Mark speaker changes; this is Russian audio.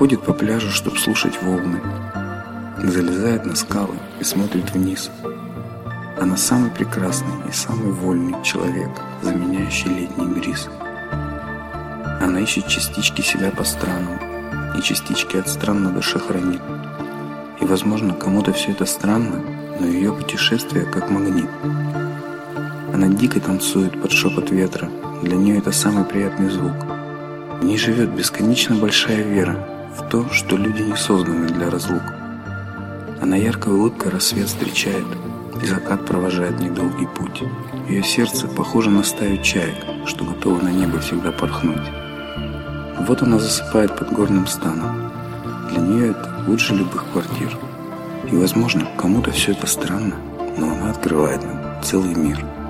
Speaker 1: ходит по пляжу, чтобы слушать волны, залезает на скалы и смотрит вниз. Она самый прекрасный и самый вольный человек, заменяющий летний бриз. Она ищет частички себя по странам, и частички от стран на душе хранит. И, возможно, кому-то все это странно, но ее путешествие как магнит. Она дико танцует под шепот ветра, для нее это самый приятный звук. В ней живет бесконечно большая вера в то, что люди не созданы для разлук. Она яркой улыбкой рассвет встречает, и закат провожает недолгий путь. Ее сердце похоже на стаю чаек, что готово на небо всегда порхнуть. Вот она засыпает под горным станом. Для нее это лучше любых квартир. И, возможно, кому-то все это странно, но она открывает нам целый мир.